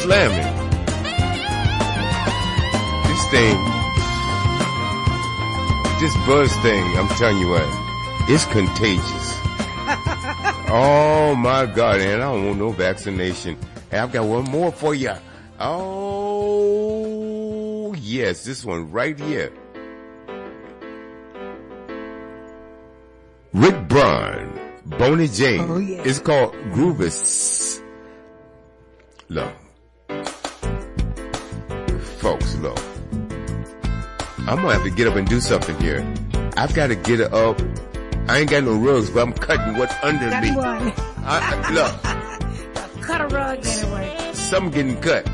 slamming. This thing, this buzz thing, I'm telling you what, it's contagious. Oh my God, and I don't want no vaccination. Hey, I've got one more for you. Oh, yes, this one right here. Rick Braun, Boney James. Oh, yeah. It's called Groovis. Look. Folks, look. I'm gonna have to get up and do something here. I've got to get it up. I ain't got no rugs, but I'm cutting what's under Got me. one. Look. Cut a rug anyway. Some getting cut.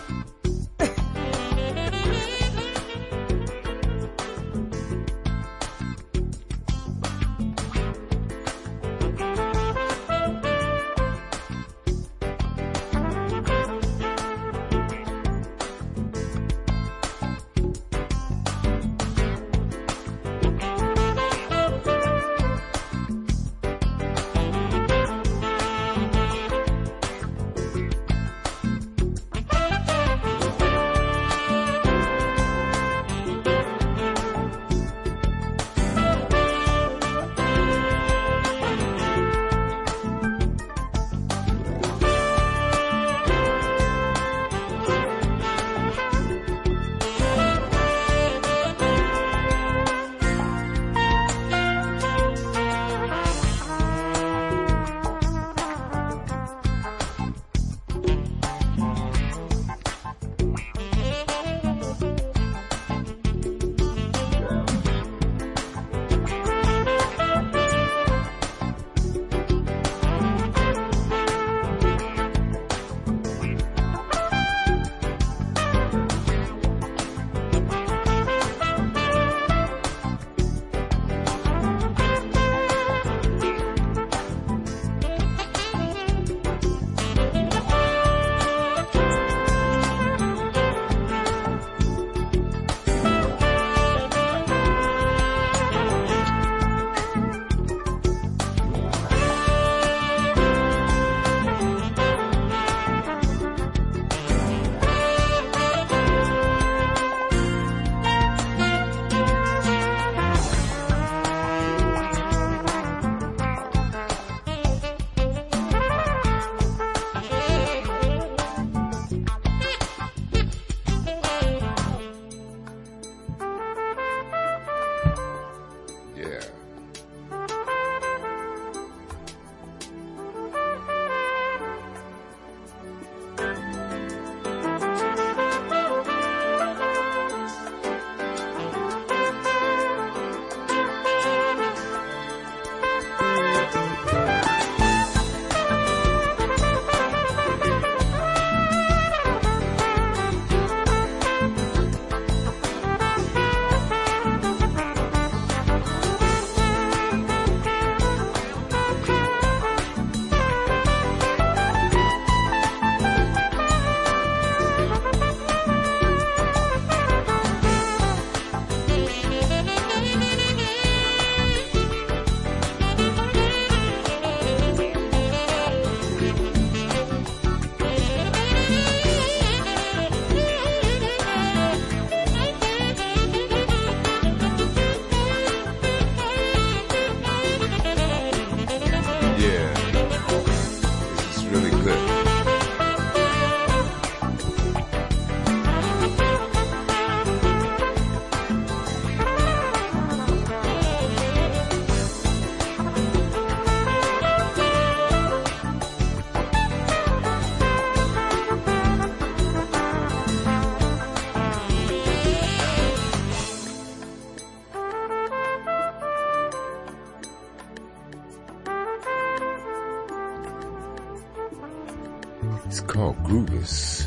It's called Groovis.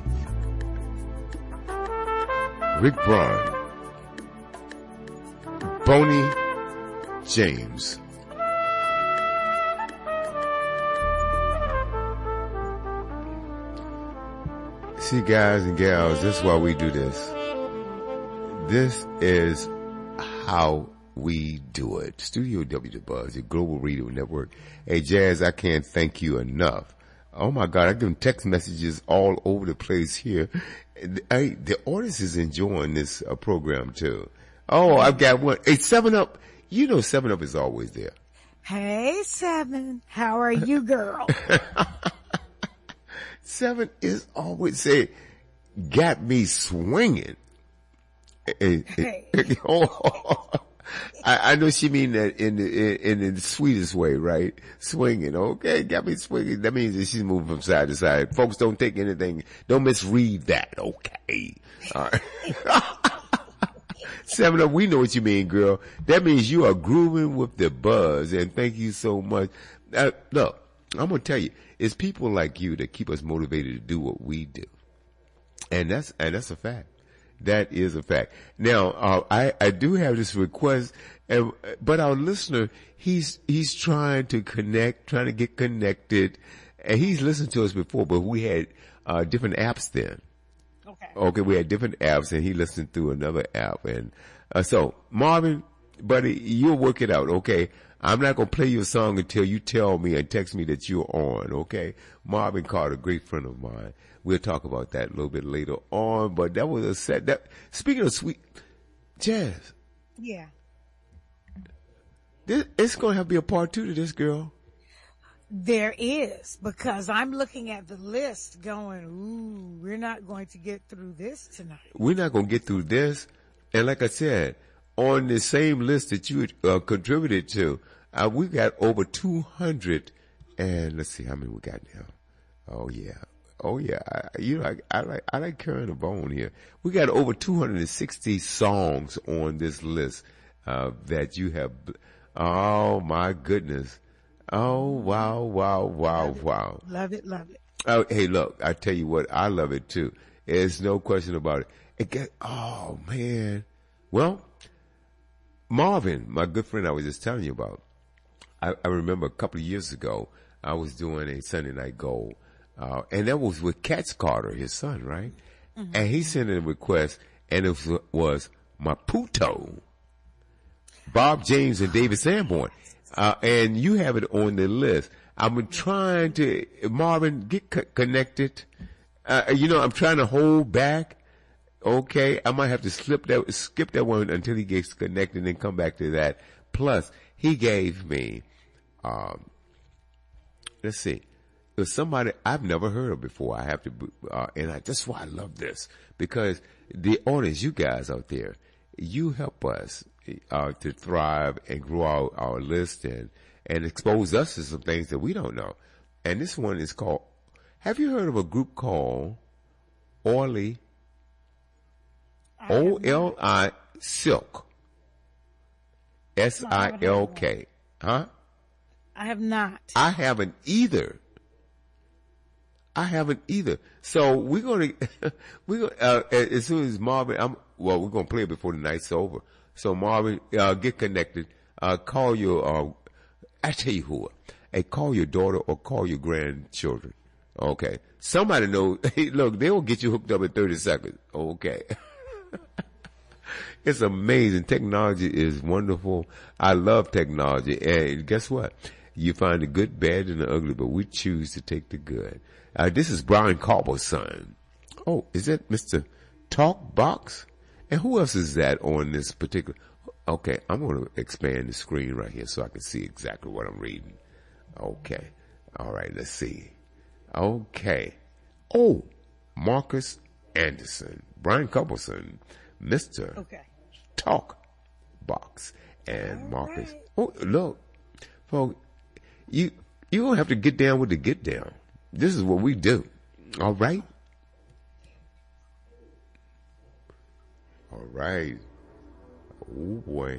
Rick Braun, Boney James. See, guys and gals, this is why we do this. This is how we do it. Studio W The Buzz, your global radio network. Hey, Jazz, I can't thank you enough Oh my God, I get text messages all over the place here. The audience is enjoying this program too. Oh, I've got one. Hey, 7-Up. You know 7-Up is always there. Hey, Seven. How are you, girl? 7 is always say, got me swinging. Hey. I know she mean that in the sweetest way, right? Swinging, okay, got me swinging. That means that she's moving from side to side. Folks, don't take anything, don't misread that, okay? All right. 7-Up, we know what you mean, girl. That means you are grooving with the buzz, and thank you so much. Look, I'm gonna tell you, it's people like you that keep us motivated to do what we do, and that's a fact. That is a fact. Now, I do have this request, but our listener, he's trying to get connected, and he's listened to us before, but we had different apps then. Okay, we had different apps, and he listened through another app. And so, Marvin, buddy, you'll work it out, okay? I'm not going to play your song until you tell me and text me that you're on, okay? Marvin Carter, a great friend of mine. We'll talk about that a little bit later on, but that was a set. Speaking of sweet jazz. Yeah. It's going to have to be a part 2 to this, girl. There is, because I'm looking at the list going, ooh, we're not going to get through this tonight. We're not going to get through this. And like I said, on the same list that you contributed to, we got over 200, and let's see how many we got now. Oh yeah. I like carrying a bone here. We got over 260 songs on this list, that you have. Oh my goodness. Oh, wow. Love it. Oh, hey, look, I tell you what, I love it too. There's no question about it. Oh man. Well, Marvin, my good friend I was just telling you about, I remember a couple of years ago, I was doing a Sunday Night Gold, and that was with Katz Carter, his son, right? Mm-hmm. And he sent in a request, and it was Maputo, Bob James and David Sanborn. And you have it on the list. I've been trying to, Marvin, get connected. I'm trying to hold back. Okay. I might have to skip that one until he gets connected and then come back to that. Plus, he gave me, let's see. There's somebody I've never heard of before. I have to, that's why I love this, because the audience, you guys out there, you help us to thrive and grow our list and expose us to some things that we don't know. And this one is called, have you heard of a group called Oily? O-L-I Silk. S-I-L-K. Huh? I have not. I haven't either. So we're gonna as soon as Marvin, we're gonna play it before the night's over. So Marvin, get connected. Call your, I tell you who. Hey, call your daughter or call your grandchildren. Okay. Somebody know. Hey, look, they will get you hooked up in 30 seconds. Okay. It's amazing. Technology is wonderful. I love technology. And guess what? You find the good, bad, and the ugly, but we choose to take the good. This is Brian Carbo's son. Oh, is that Mr. Talkbox? And who else is that on this particular? Okay, I'm going to expand the screen right here so I can see exactly what I'm reading. Okay. All right, let's see. Okay. Oh, Marcus Anderson, Brian Coupleson, Mr. Talkbox, and Marcus. Right. Oh, look, folks, you don't have to get down with the get down. This is what we do. All right. All right. Oh boy.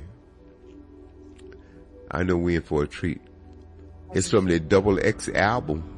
I know we're in for a treat. It's from the Double X album.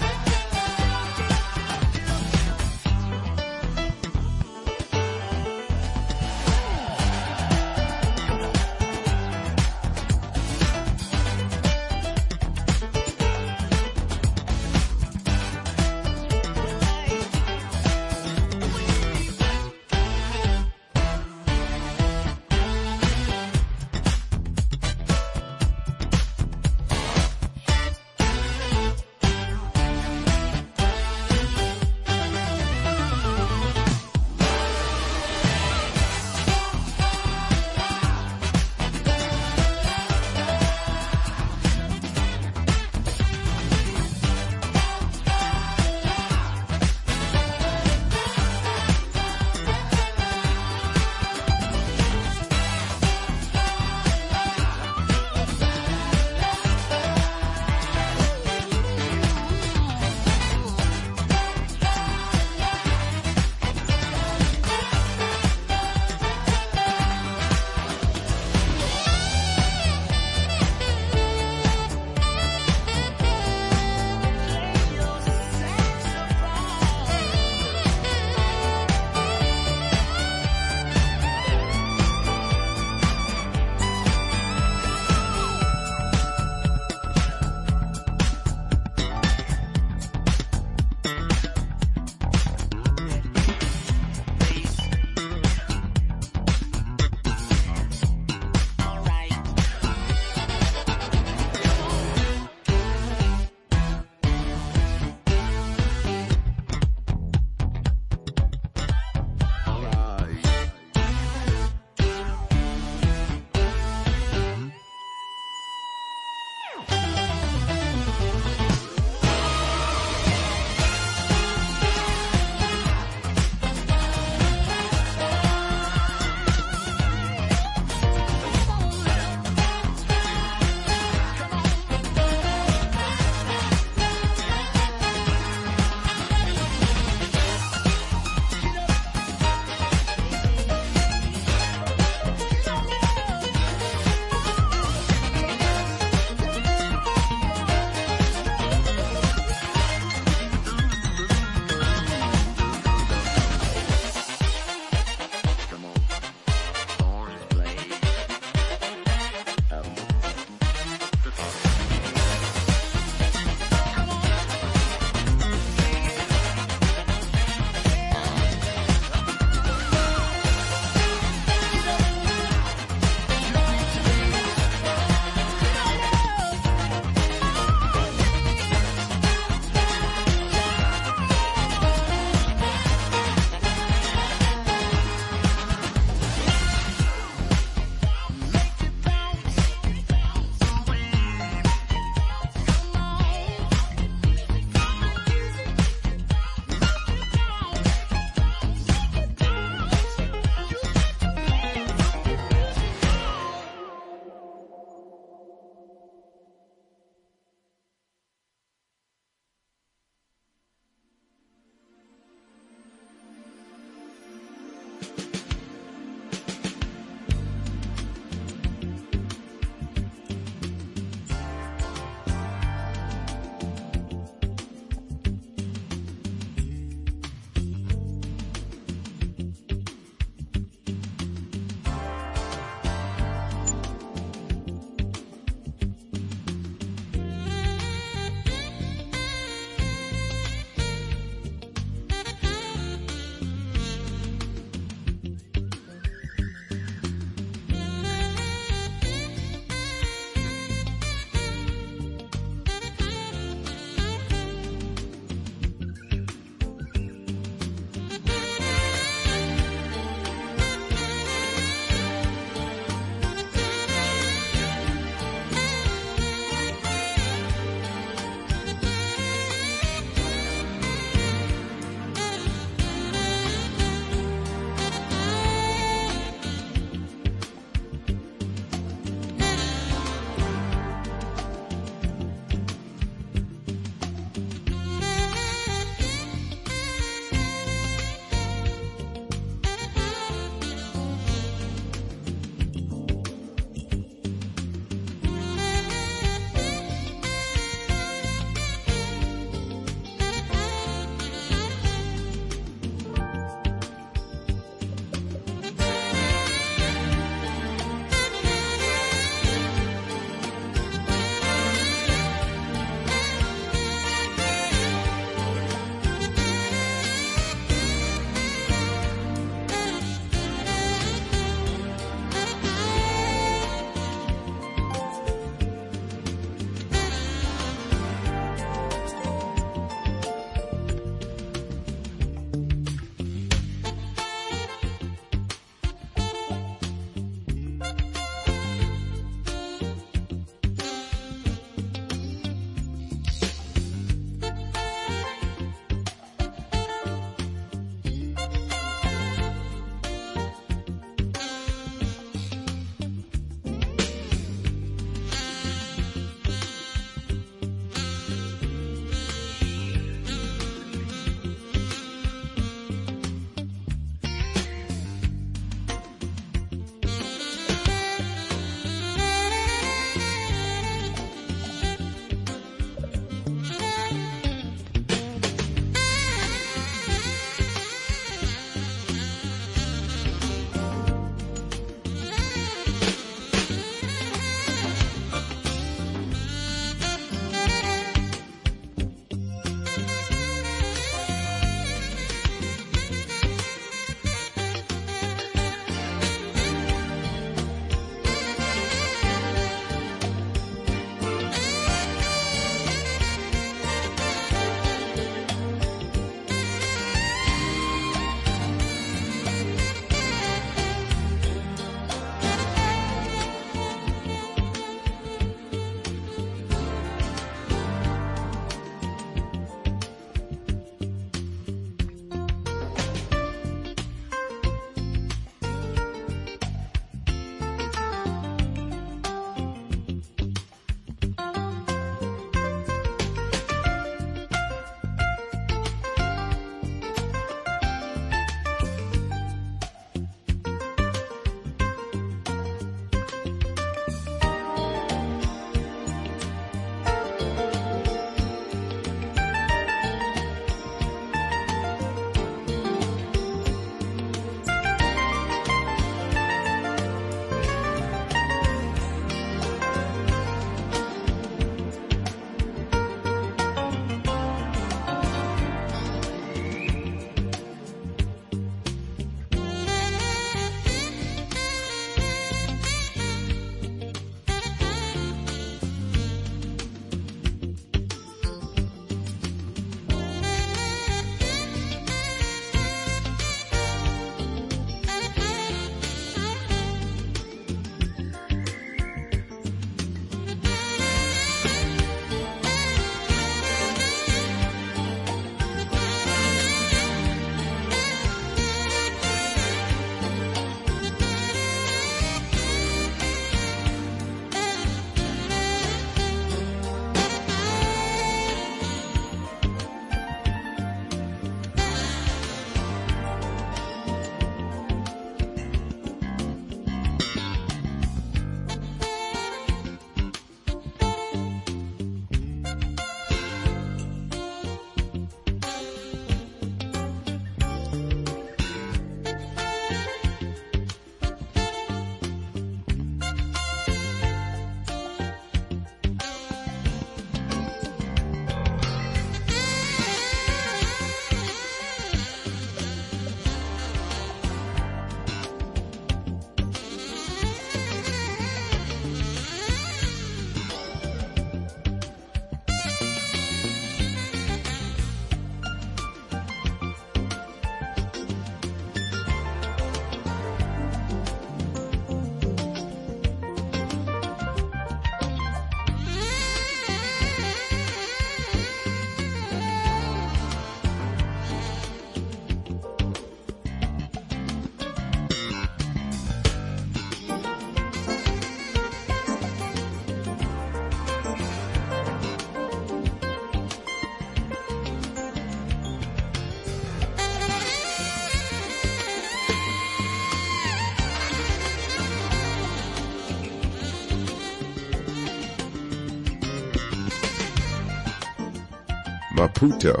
Maputo,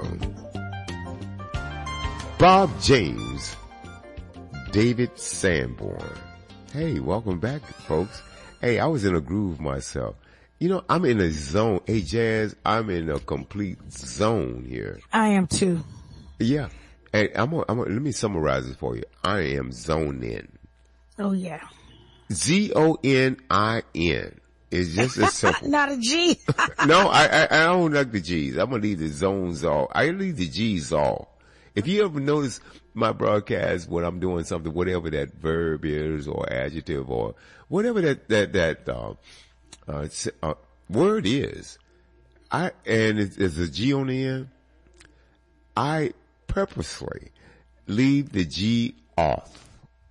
Bob James, David Sanborn. Hey, welcome back, folks. Hey, I was in a groove myself. You know, I'm in a zone. Hey, Jazz, I'm in a complete zone here. I am too. Yeah. Hey, let me summarize it for you. I am zoned in. Oh yeah. ZONIN. It's just as simple. Not a G. No, I don't like the G's. I'm gonna leave the zones off. I leave the G's off. If you ever notice my broadcast when I'm doing something, whatever that verb is or adjective or whatever that word is, and it's a G on the end, I purposely leave the G off.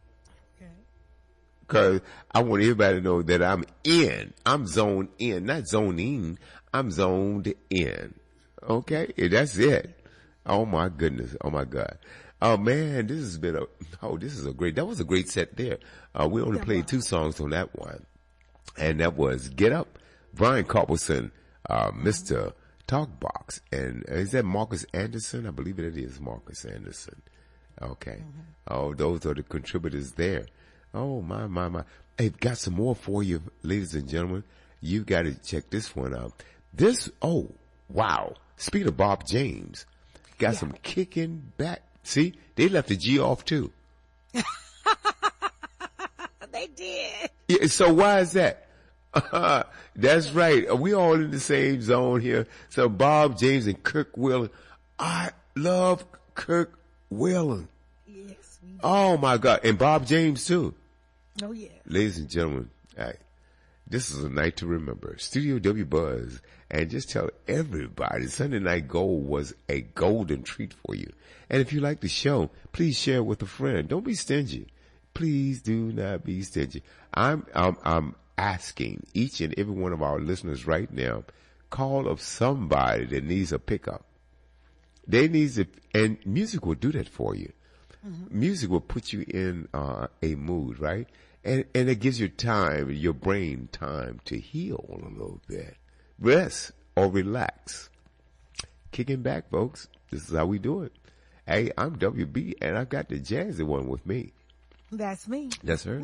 Cause I want everybody to know that I'm zoned in, not zoning, I'm zoned in. Okay? That's it. Oh my goodness. Oh my God. Oh man, this was that was a great set there. We only played 2 songs on that one. And that was Get Up, Brian Carpelson, Mr. Talkbox. And is that Marcus Anderson? I believe it is Marcus Anderson. Okay. Oh, those are the contributors there. Oh my. Hey, got some more for you, ladies and gentlemen. You got to check this one out. Oh, wow. Speaking of Bob James, got some kicking back. See, they left the G off too. They did. Yeah, so why is that? That's right. We all in the same zone here. So Bob James and Kirk Whelan. I love Kirk Whelan. Yes. Oh my God. And Bob James too. Oh yeah. Ladies and gentlemen, this is a night to remember. Studio W Buzz. And just tell everybody Sunday Night Gold was a golden treat for you. And if you like the show, please share it with a friend. Don't be stingy. Please do not be stingy. I'm asking each and every one of our listeners right now, call up somebody that needs a pickup. And music will do that for you. Mm-hmm. Music will put you in a mood, right? And it gives your brain time to heal a little bit. Rest or relax. Kicking back, folks. This is how we do it. Hey, I'm WB, and I've got the jazzy one with me. That's me. That's her.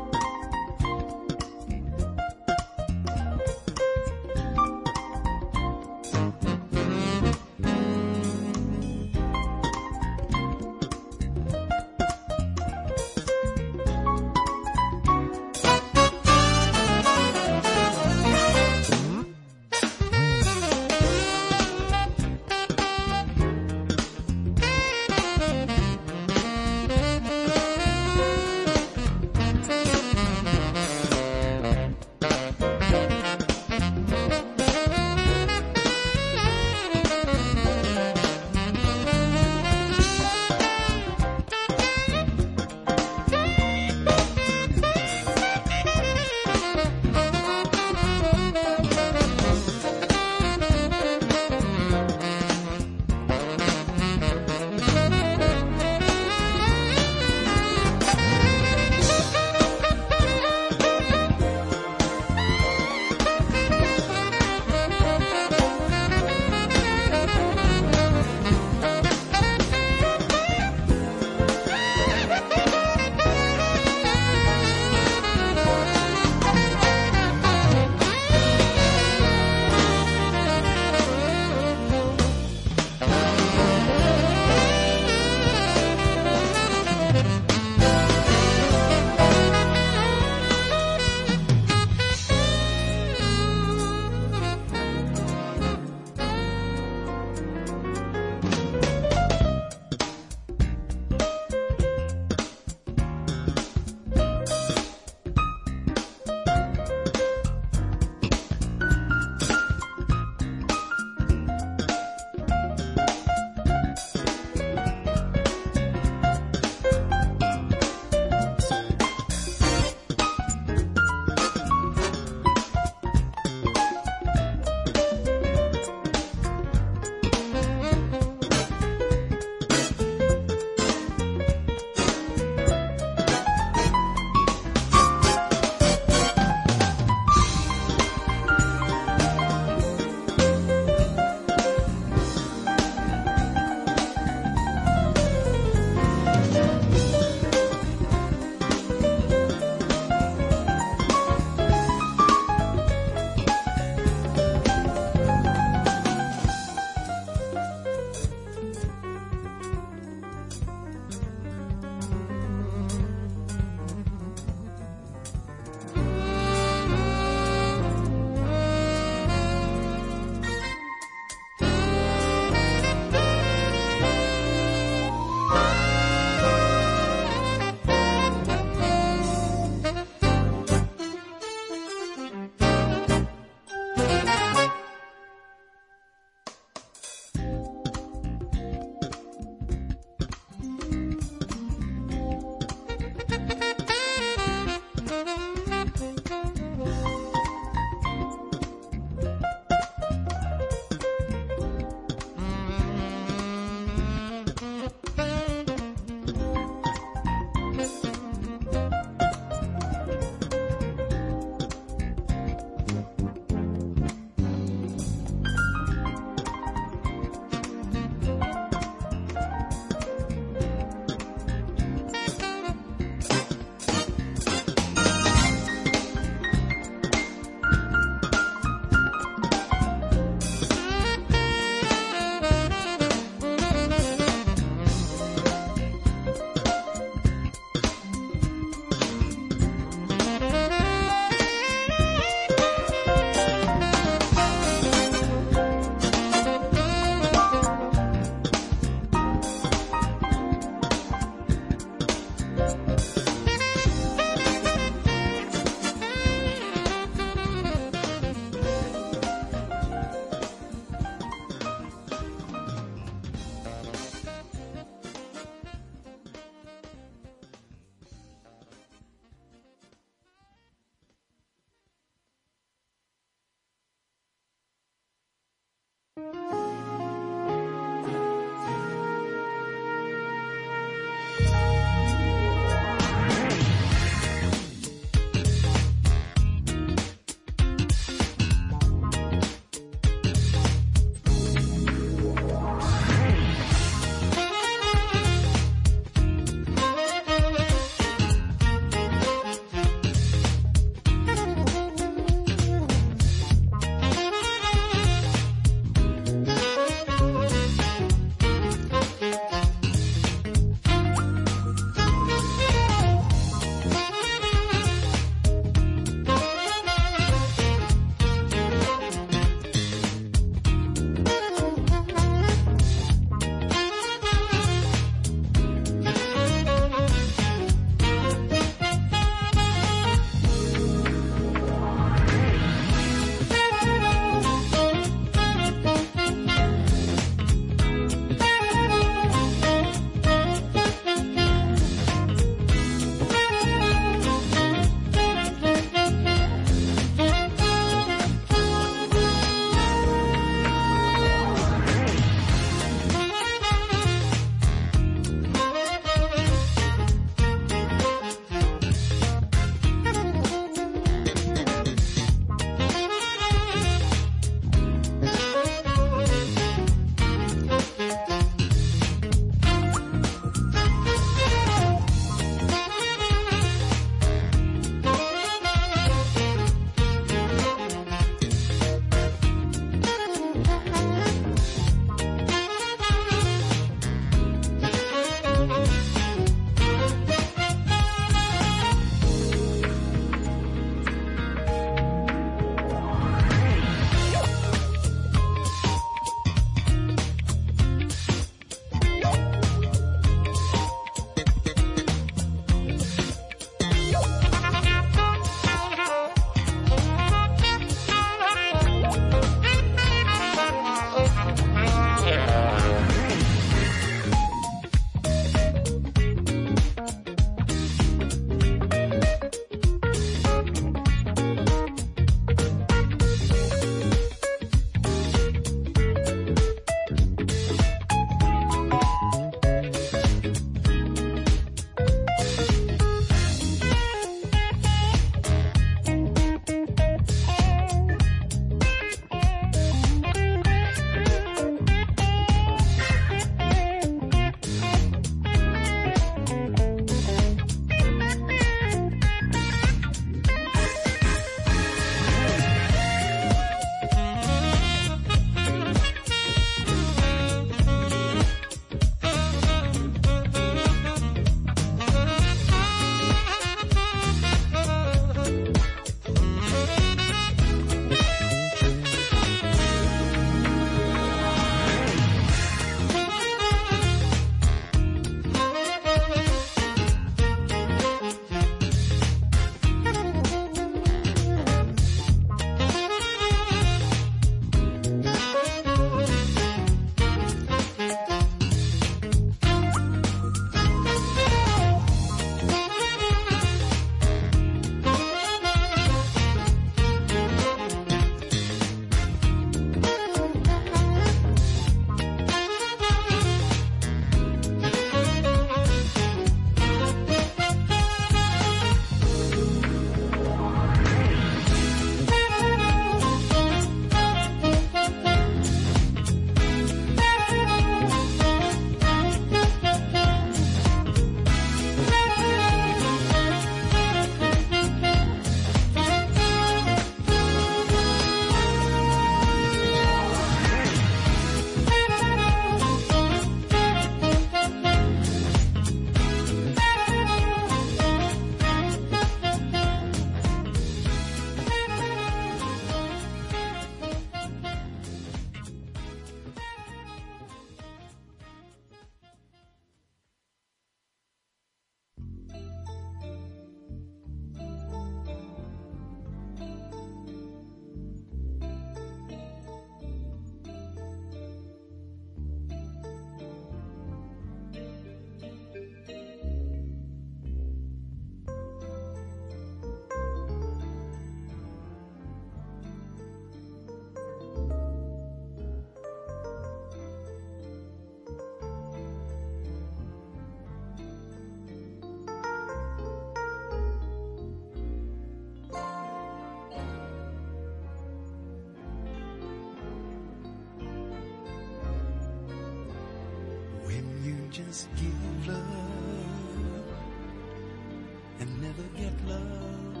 says give love and never get love.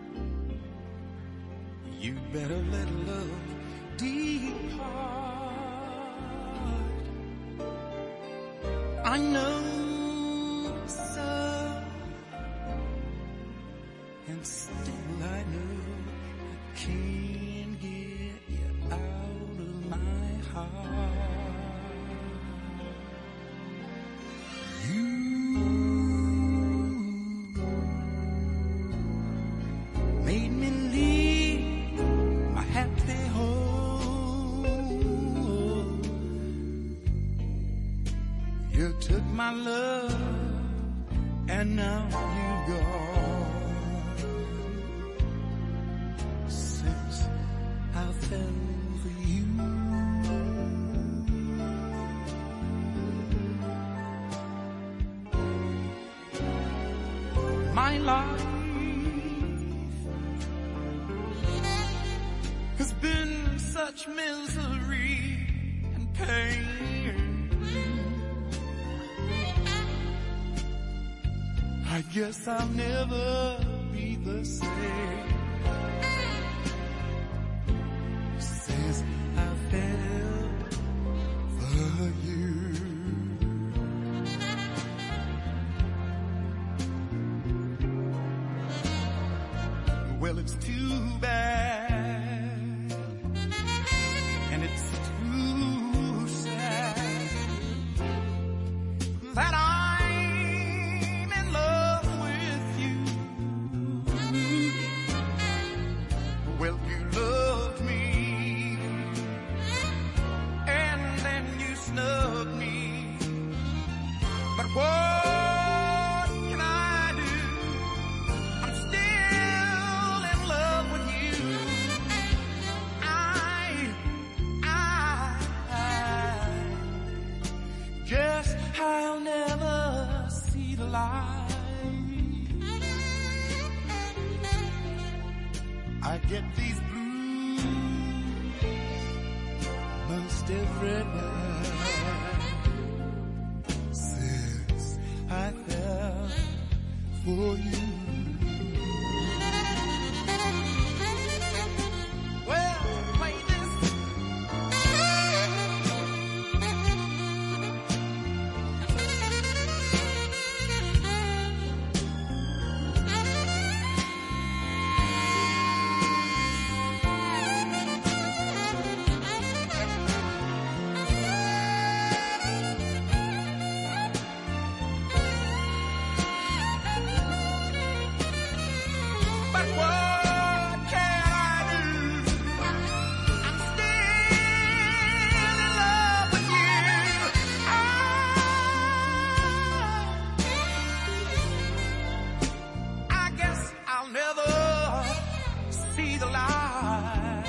You better let love depart. I know, sir, and still I know I can't get you out of my heart. You made me leave my happy home. You took my love and now you've gone. Since I fell for you, my life has been such misery and pain. I guess I'll never be the same since I fell for you. Well, it's too bad, and it's too sad that I'm in love with you. Well, you loved me, and then you snubbed me, but what can I do? I'm still in love with you. I guess I'll never see the light. I get these blues most every night since I fell for you. Well, play this. But what can I do? I'm still in love with you. I guess I'll never see the light.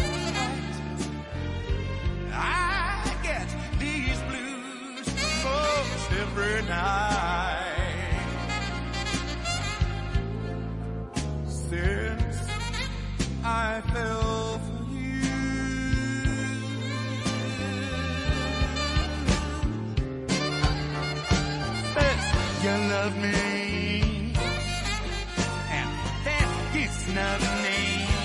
I get these blues most every night since I fell for you. First you love me, and then you snub me.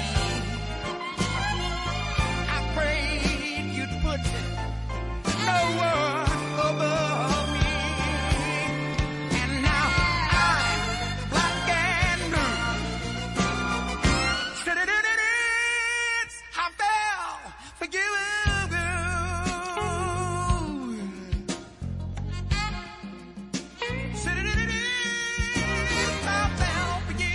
I prayed you'd put no one above me, and now I'm black and blue. I fell for you. I fell for you.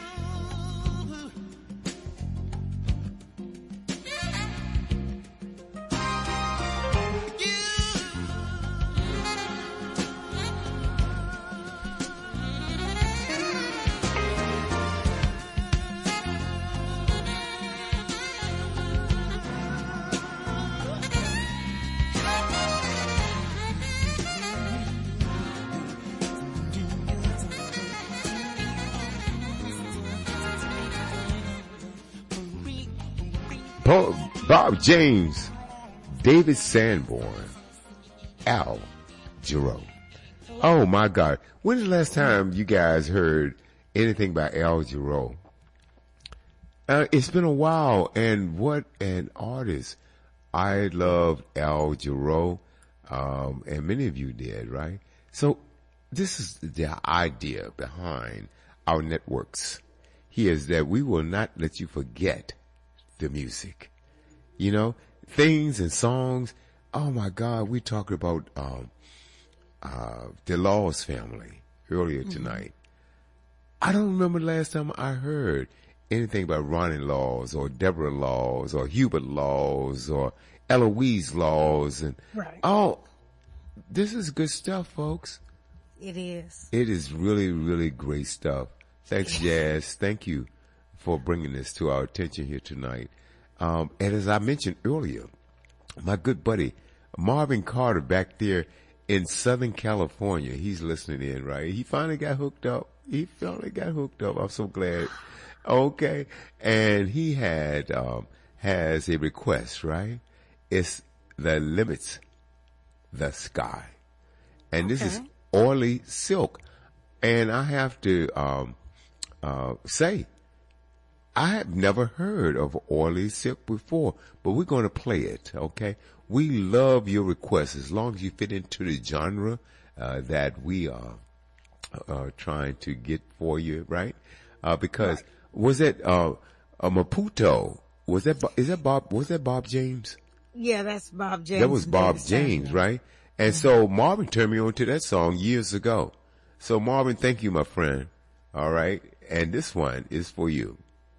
Bob James, David Sanborn, Al Jarreau. Oh my God. When's the last time you guys heard anything by Al Jarreau? It's been a while, and what an artist. I loved Al Jarreau, and many of you did, right? So this is the idea behind our networks. Here is that we will not let you forget the music. You know, things and songs. Oh my God, we talked about the Laws family earlier tonight. I don't remember the last time I heard anything about Ronnie Laws or Deborah Laws or Hubert Laws or Eloise Laws. And Right. oh, this is good stuff, folks. It is. It is really, really great stuff. Thanks, Jazz. Thank you for bringing this to our attention here tonight. And as I mentioned earlier, my good buddy Marvin Carter back there in Southern California, he's listening in, right? He finally got hooked up. I'm so glad. Okay. And he has a request, right? It's The Limits the Sky. And this is Oily Silk. And I have to, say, I have never heard of Oily Silk before, but we're going to play it, okay? We love your requests as long as you fit into the genre, that we are, trying to get for you, right? Because was that Maputo? Was that Bob James? Yeah, that's Bob James. That was Bob James, right? And so Marvin turned me on to that song years ago. So Marvin, thank you, my friend. All right. And this one is for you.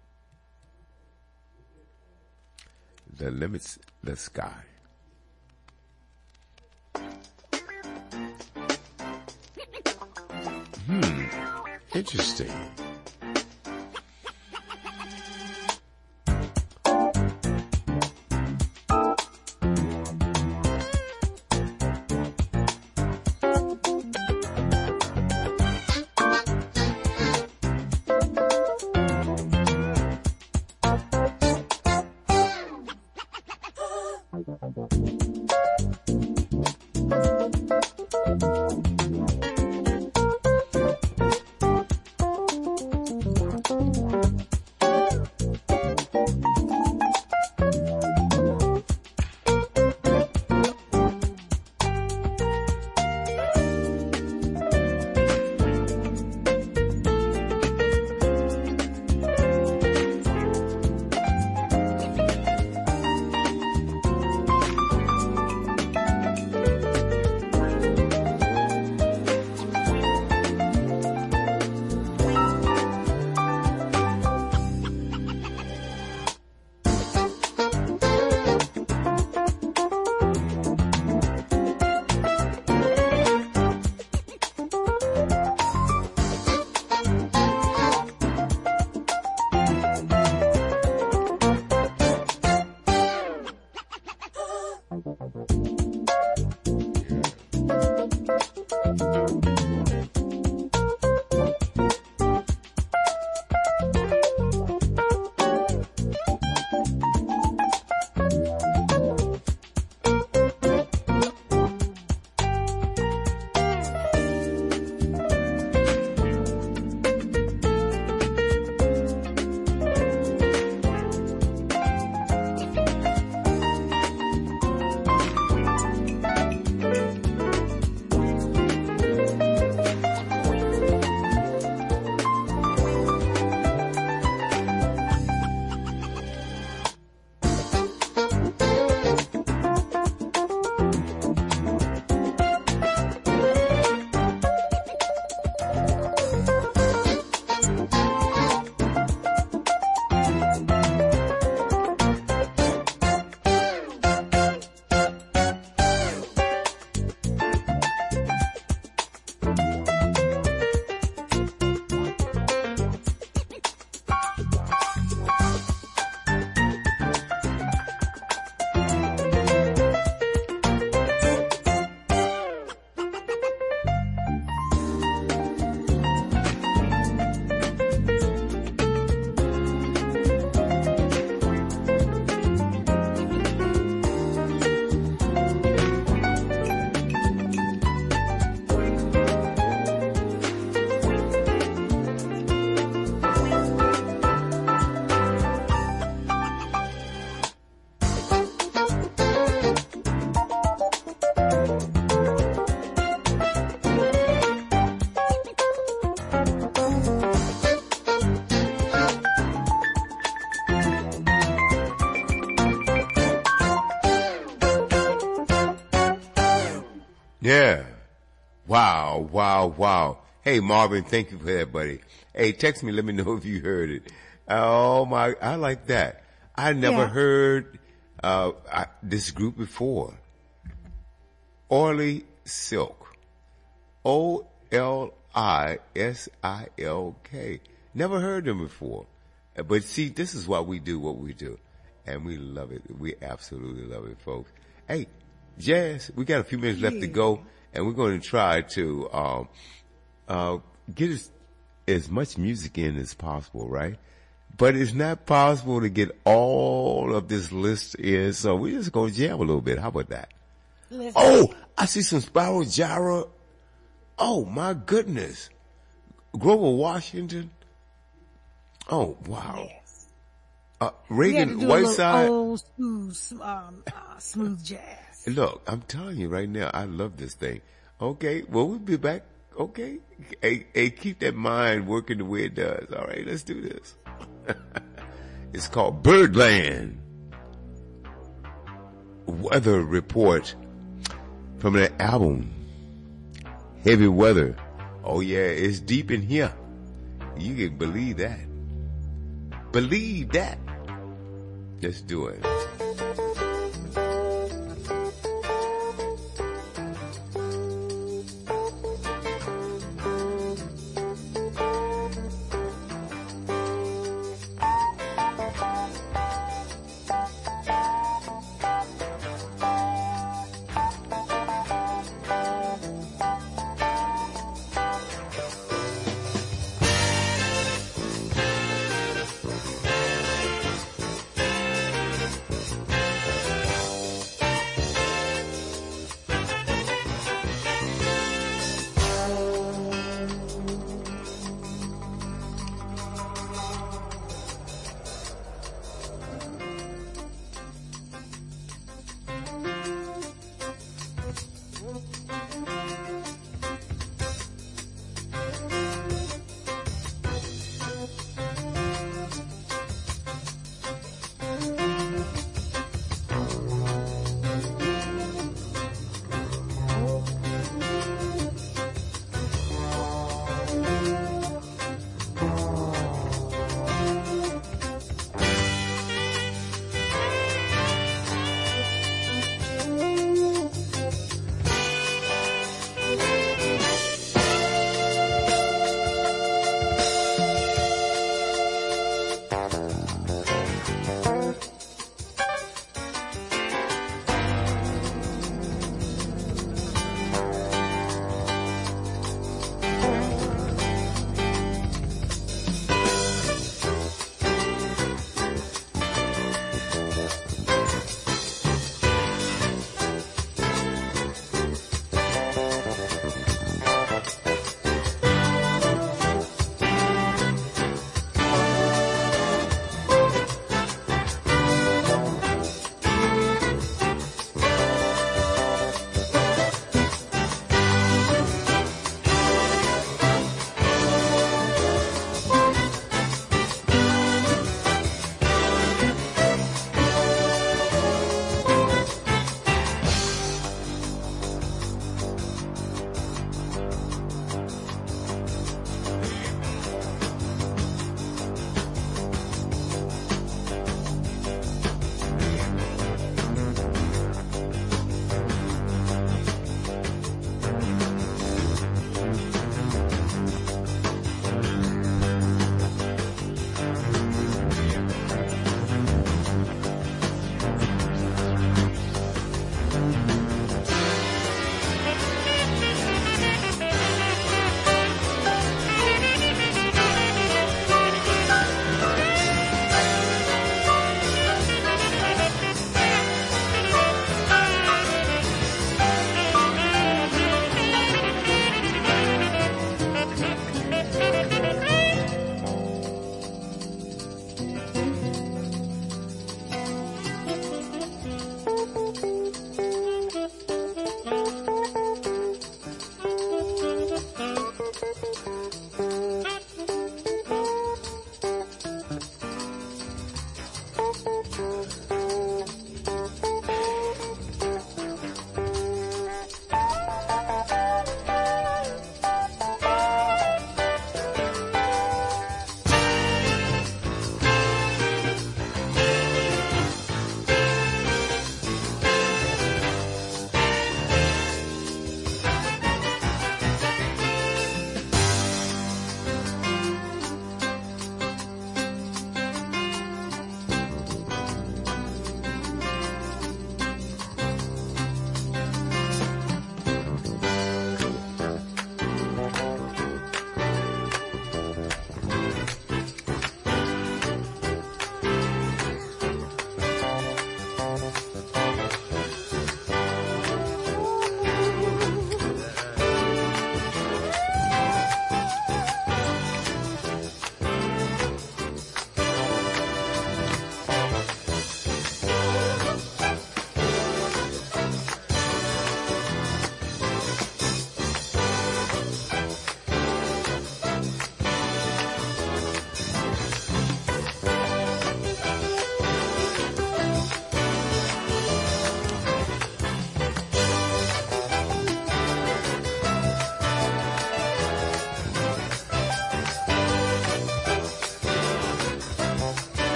The Limits the Sky. Interesting. Yeah. Wow, wow, wow. Hey, Marvin, thank you for that, buddy. Hey, text me, let me know if you heard it. Oh my, I like that. I never heard, this group before. Oily Silk. Olisilk. Never heard them before. But see, this is why we do what we do. And we love it. We absolutely love it, folks. Hey, Jazz, we got a few minutes left to go, and we're going to try to get as much music in as possible, right? But it's not possible to get all of this list in, so we're just going to jam a little bit. How about that? Oh, I see some Spiral Gyra. Oh, my goodness. Grover Washington. Oh, wow. Yes. Reagan Whiteside. Old smooth jazz. Look, I'm telling you right now, I love this thing. Okay, well, we'll be back. Okay. Hey, keep that mind working the way it does. All right, let's do this. It's called Birdland. Weather report from the album Heavy Weather. Oh yeah, it's deep in here. You can believe that. Believe that. Let's do it.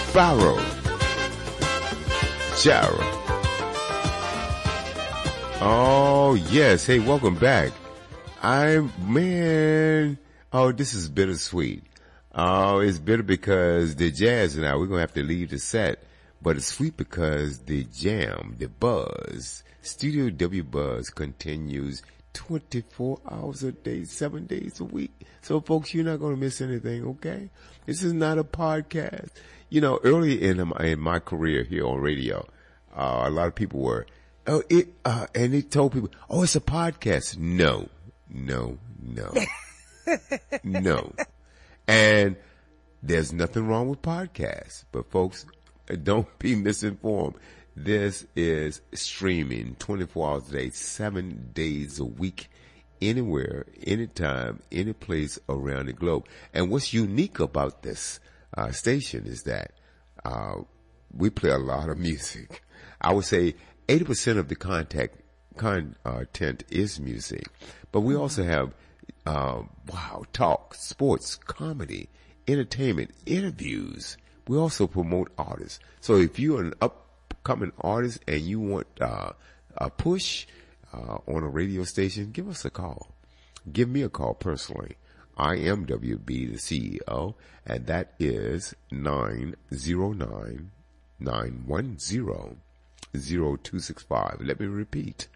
Sparrow Jara. Oh, yes. Hey, welcome back. This is bittersweet. Oh, it's bitter because the jazz and we're going to have to leave the set. But it's sweet because the jam, the buzz, Studio W Buzz continues 24 hours a day, 7 days a week. So folks, you're not going to miss anything, okay? This is not a podcast. You know, early in my career here on radio, a lot of people were, and they told people, oh, it's a podcast. No. No. And there's nothing wrong with podcasts, but folks, don't be misinformed. This is streaming 24 hours a day, 7 days a week, anywhere, anytime, any place around the globe. And what's unique about this station is that we play a lot of music. I would say 80% of the content is music, but we also have talk, sports, comedy, entertainment, interviews. We also promote artists. So if you're an upcoming artist and you want a push on a radio station, give us a call. Give me a call personally. I am WB, the CEO, and that is 909-910-0265. Let me repeat,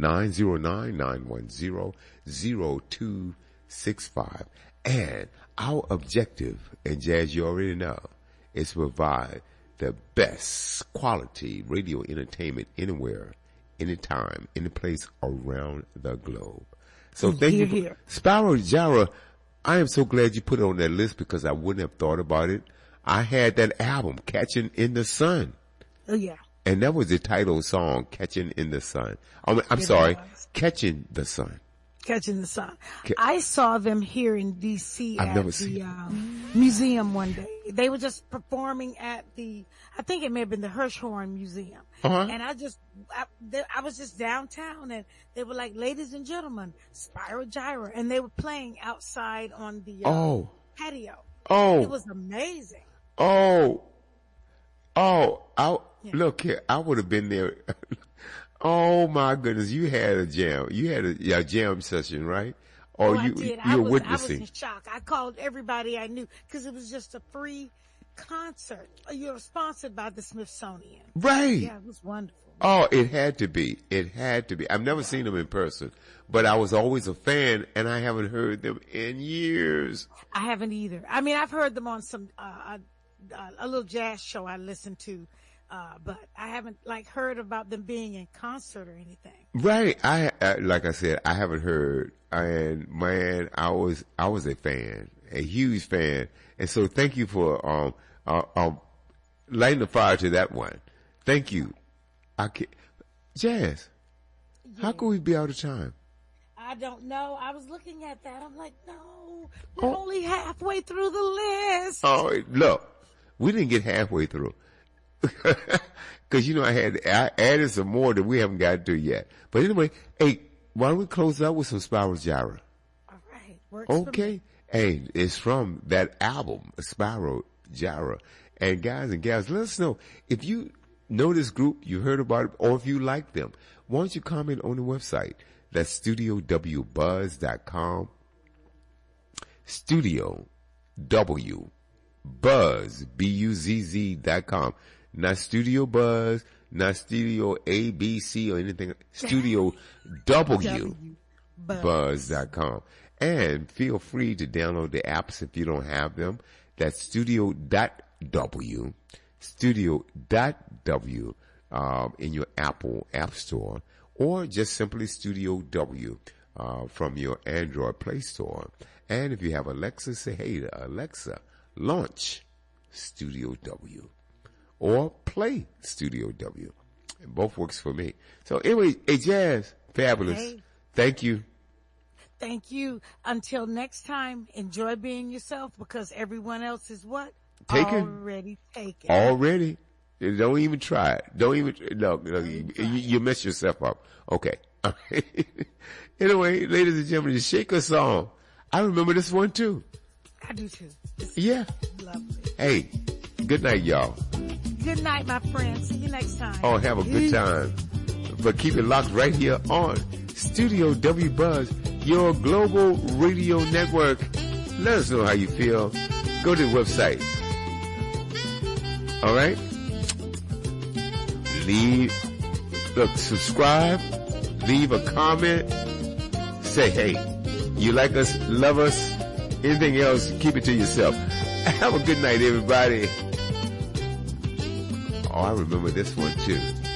909-910-0265. And our objective, and Jazz, you already know, is to provide the best quality radio entertainment anywhere, anytime, any place around the globe. So thank you. Here. Sparrow Jara, I am so glad you put it on that list because I wouldn't have thought about it. I had that album, Catching in the Sun. Oh, yeah. And that was the title song, Catching in the Sun. I'm sorry, Catching the Sun. Catching the Sun. I saw them here in D.C. I've at never the seen museum one day. They were just performing at I think it may have been the Hirshhorn Museum. Uh-huh. And I was just downtown and they were like, ladies and gentlemen, Sparrow Jara. And they were playing outside on the patio. Oh. It was amazing. Look here, I would have been there. Oh my goodness, you had a jam. You had a jam session, right? Or I did. you were I was witnessing. in shock. I called everybody I knew because it was just a free concert. You're sponsored by the Smithsonian. Right. Yeah, it was wonderful. Oh, it had to be. It had to be. I've never seen them in person, but I was always a fan, and I haven't heard them in years. I haven't either. I mean, I've heard them on some a little jazz show I listened to. But I haven't heard about them being in concert or anything. Right. I like I said, I haven't heard. And man, I was a fan, a huge fan. And so thank you for, lighting the fire to that one. Thank you. Jazz, how can we be out of time? I don't know. I was looking at that. I'm like, no, we're only halfway through the list. Oh, look, we didn't get halfway through. Cause I added some more that we haven't got to yet. But anyway, hey, why don't we close out with some Sparrow Jara? All right. Works okay. Hey, it's from that album, Sparrow Jara. And guys and gals, let us know if you know this group, you heard about it, or if you like them. Why don't you comment on the website? That's StudioWBuzz.com. Studio W Buzz, BUZZ.com. Not Studio Buzz, not Studio ABC or anything. Studio W Buzz.com. And feel free to download the apps if you don't have them. That's Studio.W in your Apple App Store, or just simply Studio W from your Android Play Store. And if you have Alexa, say, hey, Alexa, launch Studio W. Or play Studio W. And both works for me. So anyway, hey Jazz, fabulous. Hey. Thank you. Thank you. Until next time, enjoy being yourself because everyone else is what? Taken. Already taken. Already. Don't even try it. Don't even, no, you mess yourself up. Okay. Anyway, ladies and gentlemen, the Shaker song. I remember this one too. I do too. Yeah. Lovely. Hey, good night, y'all. Good night, my friend. See you next time. Oh, have a good time. But keep it locked right here on Studio W Buzz, your global radio network. Let us know how you feel. Go to the website. All right? Subscribe, leave a comment, say, hey, you like us, love us, anything else, keep it to yourself. Have a good night, everybody. Oh, I remember this one too.